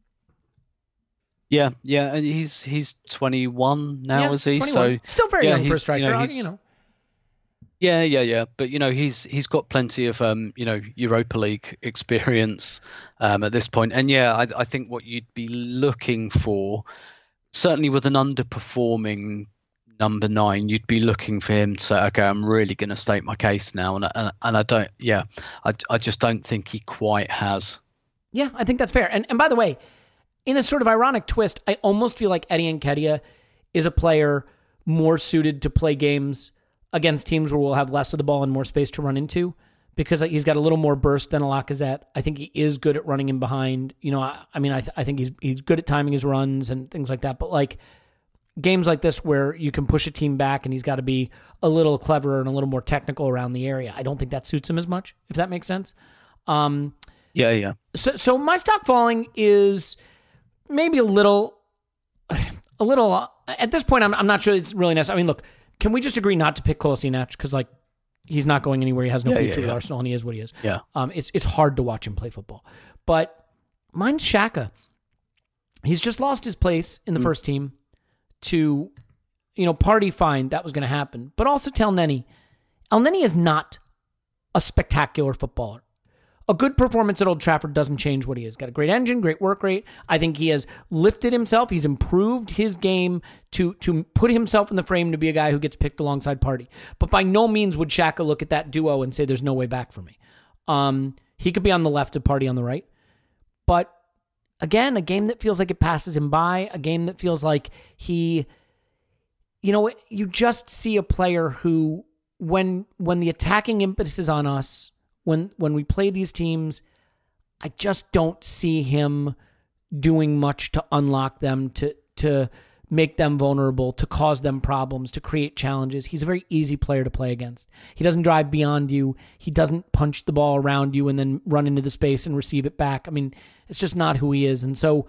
Yeah, yeah, and he's he's twenty-one now,
yeah,
is he?
twenty-one.
So
still very
yeah,
young for a striker,
you know,
you know.
Yeah, yeah, yeah. But you know, he's he's got plenty of um, you know, Europa League experience um, at this point. And yeah, I, I think what you'd be looking for, certainly with an underperforming number nine, you'd be looking for him to say, okay, I'm really going to state my case now. And, and, and I don't, yeah, I, I just don't think he quite has.
Yeah, I think that's fair. And and by the way, in a sort of ironic twist, I almost feel like Eddie Nketiah is a player more suited to play games against teams where we'll have less of the ball and more space to run into, because he's got a little more burst than a Lacazette. I think he is good at running in behind. You know, I, I mean, I th- I think he's he's good at timing his runs and things like that. But like games like this where you can push a team back and he's got to be a little cleverer and a little more technical around the area, I don't think that suits him as much, if that makes sense. Um,
yeah, yeah.
So, so my stock falling is maybe a little, a little. Uh, at this point, I'm I'm not sure it's really necessary. I mean, look, can we just agree not to pick Kolasinac because like he's not going anywhere. He has no
yeah,
future
yeah,
with
yeah.
Arsenal, and he is what he is.
Yeah.
Um, it's it's hard to watch him play football, but mine's Xhaka. He's just lost his place in the mm. first team to, you know, Partey. Fine, that was going to happen, but also to Elneny. Elneny is not a spectacular footballer. A good performance at Old Trafford doesn't change what he is. Got a great engine, great work rate. I think he has lifted himself. He's improved his game to to put himself in the frame to be a guy who gets picked alongside Partey. But by no means would Xhaka look at that duo and say there's no way back for me. Um, he could be on the left of Partey on the right. But again, a game that feels like it passes him by, a game that feels like he, you know, you just see a player who, when when the attacking impetus is on us, When when we play these teams, I just don't see him doing much to unlock them, to to make them vulnerable, to cause them problems, to create challenges. He's a very easy player to play against. He doesn't drive beyond you. He doesn't punch the ball around you and then run into the space and receive it back. I mean, it's just not who he is. And so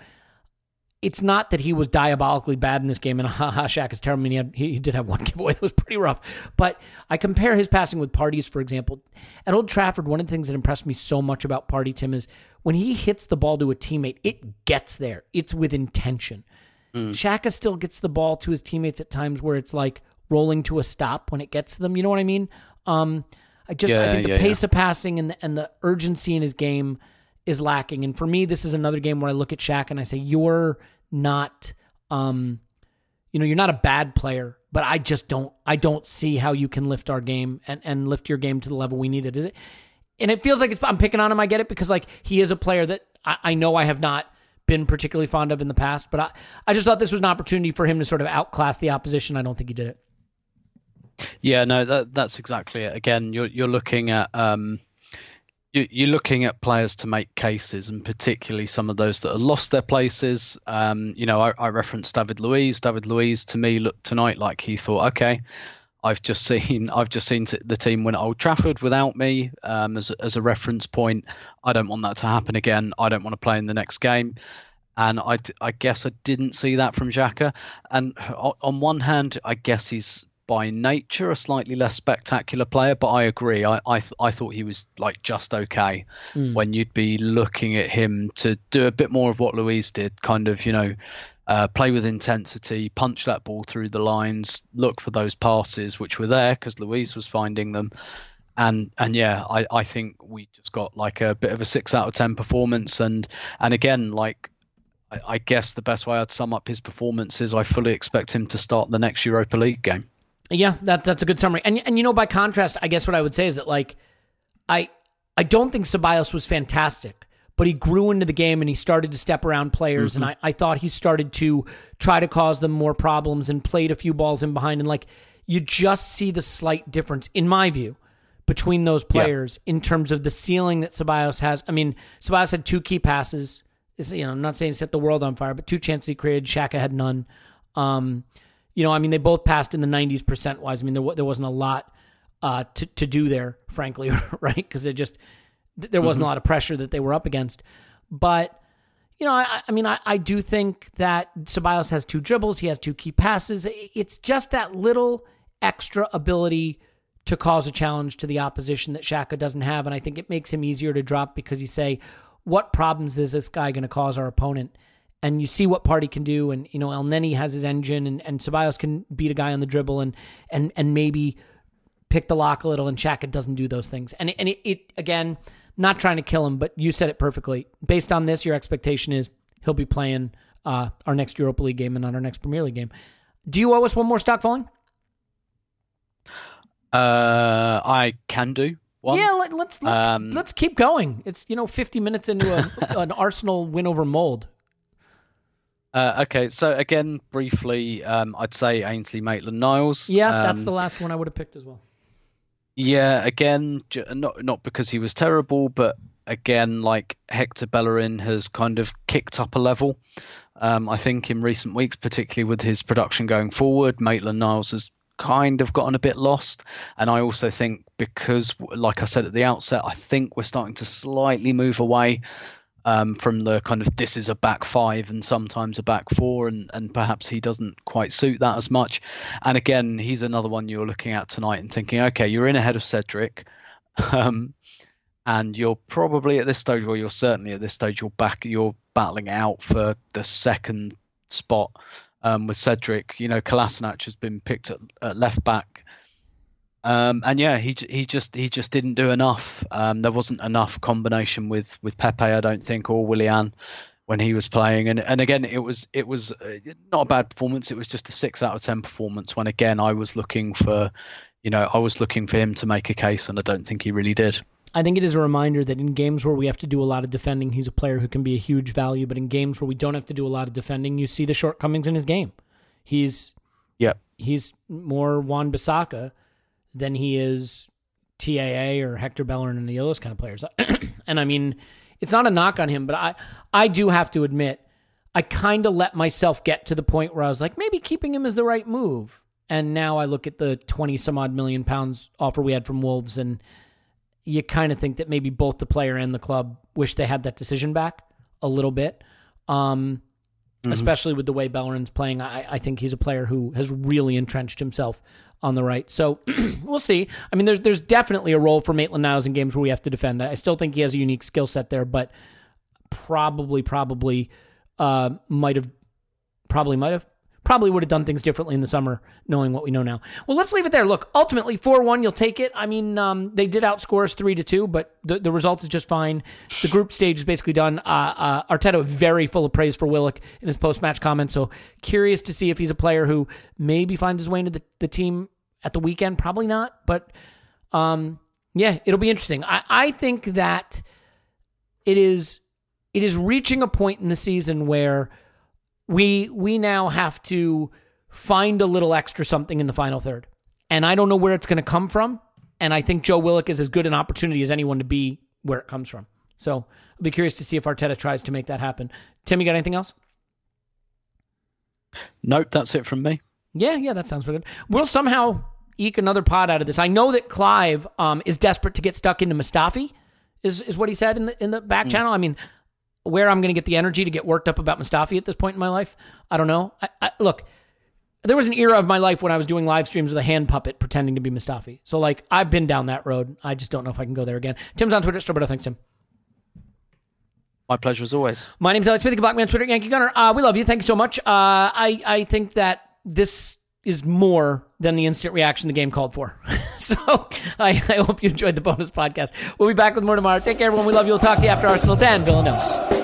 it's not that he was diabolically bad in this game, and haha, Shaq is terrible. I mean, he, had, he, he did have one giveaway that was pretty rough. But I compare his passing with Partey's, for example. At Old Trafford, one of the things that impressed me so much about Partey, Tim, is when he hits the ball to a teammate, it gets there. It's with intention. Mm. Xhaka still gets the ball to his teammates at times where it's like rolling to a stop when it gets to them. You know what I mean? Um, I just
yeah,
I think the
yeah,
pace
yeah.
of passing and the, and the urgency in his game is lacking. And for me, this is another game where I look at Shaq and I say, you're not, um, you know, you're not a bad player, but I just don't, I don't see how you can lift our game and, and lift your game to the level we need it. Is it? And it feels like it's, I'm picking on him. I get it because like he is a player that I, I know I have not been particularly fond of in the past, but I, I just thought this was an opportunity for him to sort of outclass the opposition. I don't think he did it.
Yeah, no, that, that's exactly it. Again, you're, you're looking at, um, you're looking at players to make cases, and particularly some of those that have lost their places. Um, you know, I, I referenced David Luiz. David Luiz to me looked tonight like he thought, okay, I've just seen I've just seen the team win at Old Trafford without me um, as as a reference point. I don't want that to happen again. I don't want to play in the next game. And I, I guess I didn't see that from Xhaka. And on one hand, I guess he's by nature a slightly less spectacular player, but I agree. I I, th- I thought he was like just okay mm. when you'd be looking at him to do a bit more of what Luiz did, kind of, you know, uh, play with intensity, punch that ball through the lines, look for those passes which were there because Luiz was finding them. And and yeah, I, I think we just got like a bit of a six out of ten performance. And and again, like I, I guess the best way I'd sum up his performance is I fully expect him to start the next Europa League game.
Yeah, that that's a good summary. And and you know, by contrast, I guess what I would say is that like I I don't think Ceballos was fantastic, but he grew into the game and he started to step around players, mm-hmm. and I, I thought he started to try to cause them more problems and played a few balls in behind, and like you just see the slight difference, in my view, between those players yeah. in terms of the ceiling that Ceballos has. I mean, Ceballos had two key passes. It's, you know, I'm not saying set the world on fire, but two chances he created. Xhaka had none. Um, You know, I mean, they both passed in the nineties percent-wise. I mean, there there wasn't a lot uh, to to do there, frankly, right? Because it just there wasn't mm-hmm. a lot of pressure that they were up against. But you know, I, I mean, I, I do think that Ceballos has two dribbles. He has two key passes. It's just that little extra ability to cause a challenge to the opposition that Xhaka doesn't have, and I think it makes him easier to drop because you say, what problems is this guy going to cause our opponent? And you see what Partey can do, and you know Elneny has his engine, and, and Ceballos can beat a guy on the dribble, and and and maybe pick the lock a little, and Xhaka doesn't do those things. And it, and it, it again, not trying to kill him, but you said it perfectly. Based on this, your expectation is he'll be playing uh, our next Europa League game and not our next Premier League game. Do you owe us one more stock falling?
Uh, I can do one.
Yeah, let, let's let's
Um,
let's keep going. It's you know fifty minutes into a, an Arsenal win over Mold.
Uh, okay, so again, briefly, um, I'd say Ainsley Maitland-Niles.
Yeah,
Um,
that's the last one I would have picked as well.
Yeah, again, j- not not because he was terrible, but again, like Hector Bellerin has kind of kicked up a level. Um, I think in recent weeks, particularly with his production going forward, Maitland-Niles has kind of gotten a bit lost. And I also think because, like I said at the outset, I think we're starting to slightly move away um, from the kind of this is a back five and sometimes a back four, and, and perhaps he doesn't quite suit that as much. And again, he's another one you're looking at tonight and thinking, okay, you're in ahead of Cedric. Um, and you're probably at this stage, or you're certainly at this stage, you're back, you're battling out for the second spot um, with Cedric. You know, Kolasinac has been picked at, at left back, um, and yeah, he he just he just didn't do enough. Um, there wasn't enough combination with with Pepe, I don't think, or Willian when he was playing. And and again, it was it was not a bad performance. It was just a six out of ten performance. When again, I was looking for, you know, I was looking for him to make a case, and I don't think he really did.
I think it is a reminder that in games where we have to do a lot of defending, he's a player who can be a huge value. But in games where we don't have to do a lot of defending, you see the shortcomings in his game. He's
Yep.
he's more Wan-Bissaka than he is T A A or Hector Bellerin and those kind of players. And I mean, it's not a knock on him, but I, I do have to admit, I kind of let myself get to the point where I was like, maybe keeping him is the right move. And now I look at the twenty some odd million pounds offer we had from Wolves, and you kind of think that maybe both the player and the club wish they had that decision back a little bit, um, mm-hmm. especially with the way Bellerin's playing. I, I think he's a player who has really entrenched himself on the right. So we'll see. I mean, there's there's definitely a role for Maitland-Niles in games where we have to defend. I still think he has a unique skill set there, but probably, probably uh, might have, probably might have, probably would have done things differently in the summer, knowing what we know now. Well, let's leave it there. Look, ultimately, four one, you'll take it. I mean, um, they did outscore us three to two, but the, the result is just fine. The group stage is basically done. Uh, uh, Arteta very full of praise for Willock in his post-match comments, so curious to see if he's a player who maybe finds his way into the, the team at the weekend. Probably not, but um, yeah, it'll be interesting. I, I think that it is it is reaching a point in the season where We we now have to find a little extra something in the final third. And I don't know where it's going to come from. And I think Joe Willock is as good an opportunity as anyone to be where it comes from. So I'll be curious to see if Arteta tries to make that happen. Tim, you got anything else?
Nope, that's it from me.
Yeah, yeah, that sounds really good. We'll somehow eke another pod out of this. I know that Clive um, is desperate to get stuck into Mustafi, is, is what he said in the, in the back mm. channel. I mean, where I'm going to get the energy to get worked up about Mustafi at this point in my life, I don't know. I, I, look, there was an era of my life when I was doing live streams with a hand puppet pretending to be Mustafi. So, like, I've been down that road. I just don't know if I can go there again. Tim's on Twitter. Roberto, thanks, Tim.
My pleasure as always.
My name's Alex Smith, the Black Man, Twitter, Yankee Gunner. Uh, we love you. Thank you so much. Uh, I, I think that this is more than the instant reaction the game called for. So I, I hope you enjoyed the bonus podcast. We'll be back with more tomorrow. Take care, everyone. We love you. We'll talk to you after Arsenal ten. Villanelle.